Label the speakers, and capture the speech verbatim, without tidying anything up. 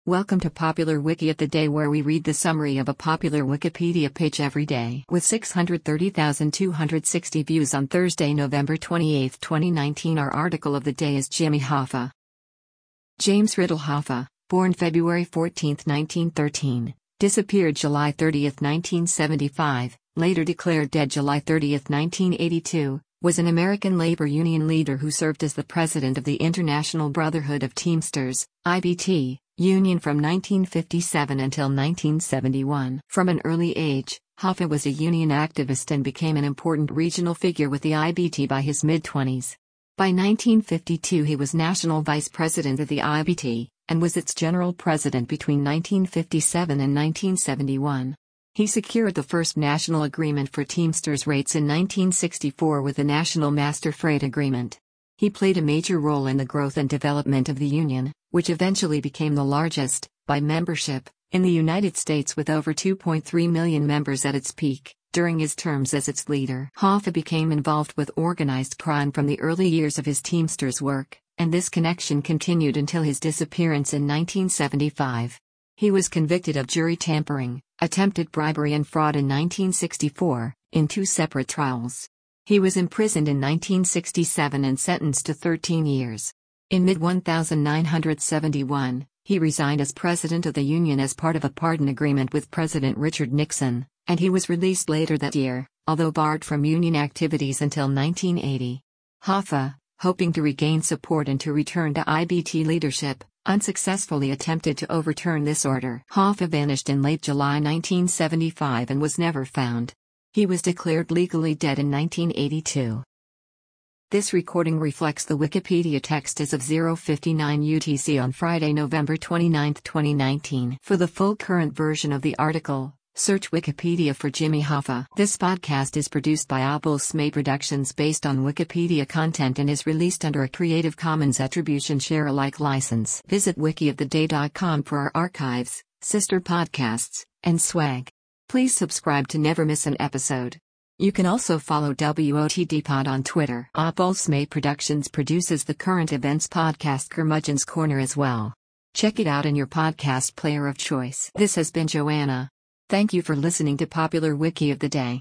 Speaker 1: Welcome to Popular Wiki of the Day, where we read the summary of a popular Wikipedia page every day. With six hundred thirty thousand two hundred sixty views on Thursday, November twenty-eighth, twenty nineteen, our article of the day is Jimmy Hoffa. James Riddle Hoffa, born February fourteenth, nineteen thirteen, disappeared July thirtieth, nineteen seventy-five, later declared dead July thirtieth, nineteen eighty-two, was an American labor union leader who served as the president of the International Brotherhood of Teamsters, I B T, union from nineteen fifty-seven until nineteen seventy-one. From an early age, Hoffa was a union activist and became an important regional figure with the I B T by his mid-twenties. By nineteen fifty-two he was national vice president of the I B T, and was its general president between nineteen fifty-seven and nineteen seventy-one. He secured the first national agreement for Teamsters rates in nineteen sixty-four with the National Master Freight Agreement. He played a major role in the growth and development of the union, which eventually became the largest, by membership, in the United States with over two point three million members at its peak. During his terms as its leader, Hoffa became involved with organized crime from the early years of his Teamsters work, and this connection continued until his disappearance in nineteen seventy-five. He was convicted of jury tampering, attempted bribery and fraud in nineteen sixty-four, in two separate trials. He was imprisoned in nineteen sixty-seven and sentenced to thirteen years. In mid nineteen seventy-one, he resigned as president of the union as part of a pardon agreement with President Richard Nixon, and he was released later that year, although barred from union activities until nineteen eighty. Hoffa, hoping to regain support and to return to I B T leadership, unsuccessfully attempted to overturn this order. Hoffa vanished in late July nineteen seventy-five and was never found. He was declared legally dead in nineteen eighty-two. This recording reflects the Wikipedia text as of zero fifty-nine U T C on Friday, November twenty-ninth, twenty nineteen. For the full current version of the article, search Wikipedia for Jimmy Hoffa. This podcast is produced by AppleSmay Productions based on Wikipedia content and is released under a Creative Commons Attribution Share Alike license. Visit wiki of the day dot com for our archives, sister podcasts, and swag. Please subscribe to never miss an episode. You can also follow W O T D Pod on Twitter. AppleSmay Productions produces the current events podcast Curmudgeon's Corner as well. Check it out in your podcast player of choice. This has been Joanna. Thank you for listening to Popular Wiki of the Day.